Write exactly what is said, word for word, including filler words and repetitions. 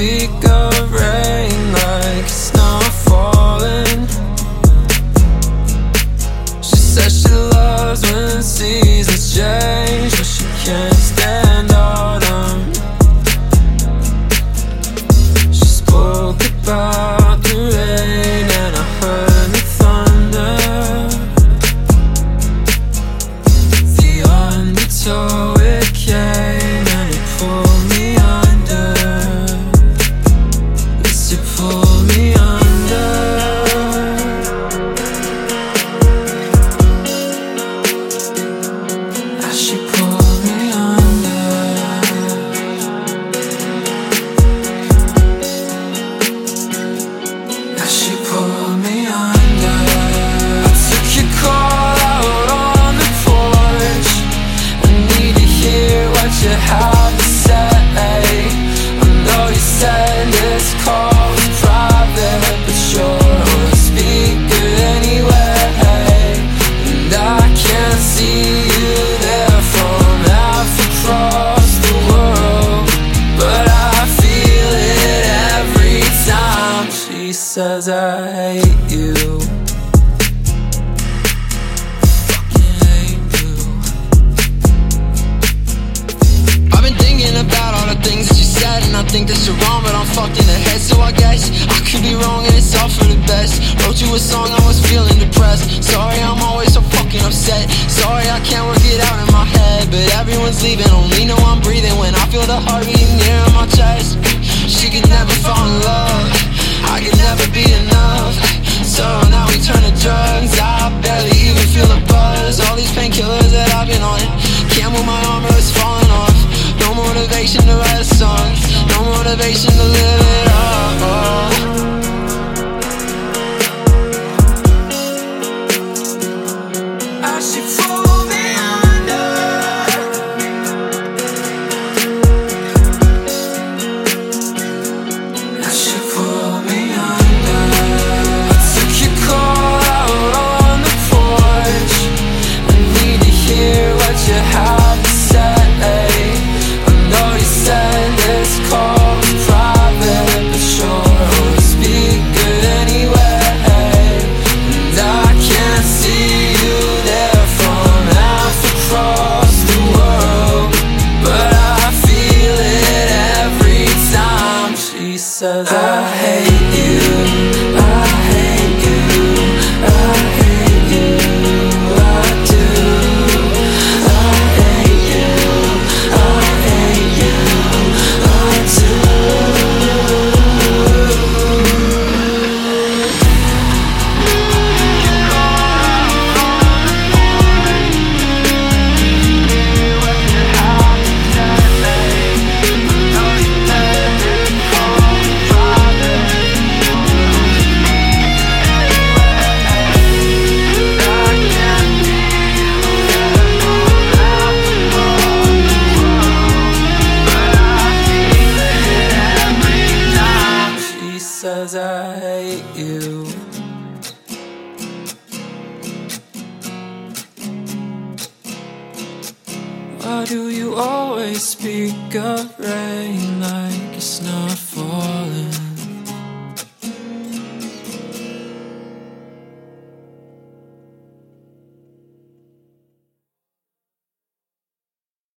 speak of rain like it's not falling. She says she loves when seasons change, but she can't stand autumn. She spoke about the rain and I heard the thunder. The undertow, it came and it pulled me under. Yes, it pulled me under. As she pulled me under. As she pulled me under. I took your call out on the porch. I need to hear what you have to say. I know you said this call was private, but you're on speaker anyway. And I can't see you there from half across the world, but I feel it every time she says I hate you. Fucking hate you. I've been thinking about all the things that you said, and I think that you're wrong, but I'm fucked in the head. So I guess I could be wrong and it's all for the best. Wrote you a song, I was feeling depressed. Sorry I'm always so fucking upset. Sorry I can't work it out in my head, but everyone's leaving, only know I'm breathing when I feel the heart beating near in my chest. She could never fall in love, I could never be enough. So now we turn to drugs, I barely even feel a buzz. All these painkillers that I've been on, can't move my arm or it's falling off. No motivation to write a song, no motivation to live it up. As she pulled me under. As she pulled me under. I took your call out on the porch. I need to hear what you have to say. I know you said this call was private, but you're on speaker anyway. And I can't see you there from half across the world, but I feel it every time she says I hate you, I hate you, I hate you, I do. I hate you, I hate you, I do. She says I hate you. Why do you always speak of rain like it's not falling?